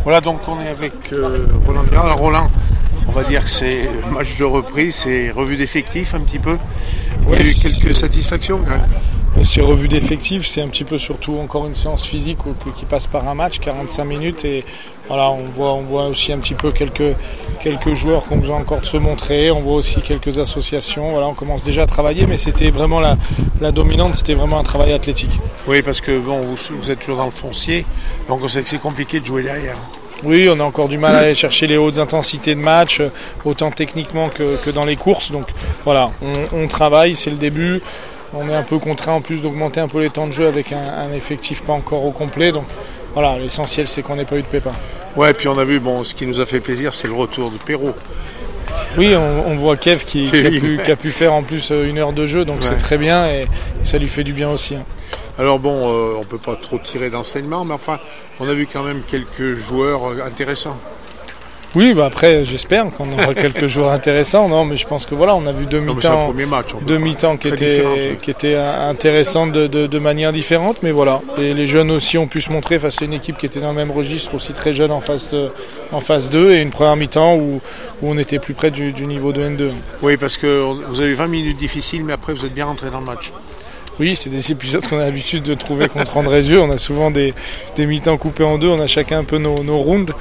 Voilà, donc on est avec Roland Guérard. Alors Roland, on va dire que c'est match de reprise, c'est revue d'effectifs un petit peu. Il y a eu quelques satisfactions quand même. C'est revue d'effectifs, c'est un petit peu surtout encore une séance physique qui passe par un match, 45 minutes, et voilà, on voit aussi un petit peu quelques joueurs qui ont besoin encore de se montrer, on voit aussi quelques associations, voilà, on commence déjà à travailler, mais c'était vraiment la dominante, c'était vraiment un travail athlétique. Oui, parce que bon, vous êtes toujours dans le foncier, donc on sait que c'est compliqué de jouer derrière. Oui, on a encore du mal à aller chercher les hautes intensités de match, autant techniquement que dans les courses, donc voilà, on travaille, c'est le début. On est un peu contraint en plus d'augmenter un peu les temps de jeu avec un effectif pas encore au complet. Donc voilà, l'essentiel c'est qu'on n'ait pas eu de pépins. Ouais, puis on a vu, ce qui nous a fait plaisir, c'est le retour de Perrault. Oui, on voit Kev qui a pu faire en plus 1 heure de jeu, donc c'est très bien et ça lui fait du bien aussi. Alors on ne peut pas trop tirer d'enseignement, mais enfin, on a vu quand même quelques joueurs intéressants. Oui, après j'espère qu'on aura quelques joueurs intéressants. Non, mais je pense que voilà, on a vu deux mi-temps qui étaient intéressantes de manière différente. Mais voilà, les jeunes aussi ont pu se montrer face à une équipe qui était dans le même registre, aussi très jeune en phase 2, et une première mi-temps où on était plus près du niveau de N2. Oui, parce que vous avez 20 minutes difficiles, mais après vous êtes bien rentré dans le match. Oui, c'est des épisodes qu'on a l'habitude de trouver contre Andrézieux. On a souvent des mi-temps coupés en deux, on a chacun un peu nos rounds.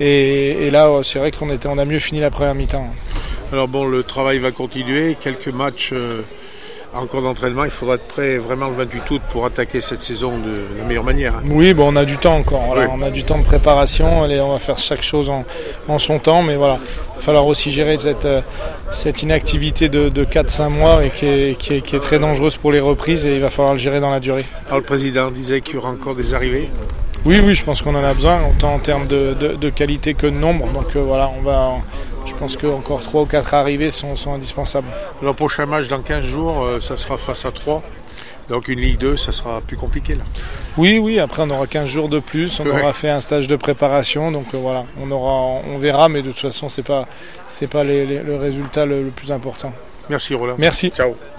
Et là, c'est vrai on a mieux fini la première mi-temps. Alors le travail va continuer. Quelques matchs encore d'entraînement. Il faudra être prêt vraiment le 28 août pour attaquer cette saison de la meilleure manière. Oui, on a du temps encore. Voilà. Oui. On a du temps de préparation. On va faire chaque chose en son temps. Mais voilà, il va falloir aussi gérer cette inactivité de 4-5 mois et qui est très dangereuse pour les reprises. Et il va falloir le gérer dans la durée. Alors le président disait qu'il y aura encore des arrivées. Oui, je pense qu'on en a besoin, autant en termes de qualité que de nombre. Donc voilà, je pense qu'encore 3 ou 4 arrivées sont indispensables. Le prochain match dans 15 jours, ça sera face à 3. Donc une Ligue 2, ça sera plus compliqué là. Oui, après on aura 15 jours de plus, on aura fait un stage de préparation. Donc voilà, on verra, mais de toute façon, c'est pas le résultat le plus important. Merci Roland. Merci. Ciao.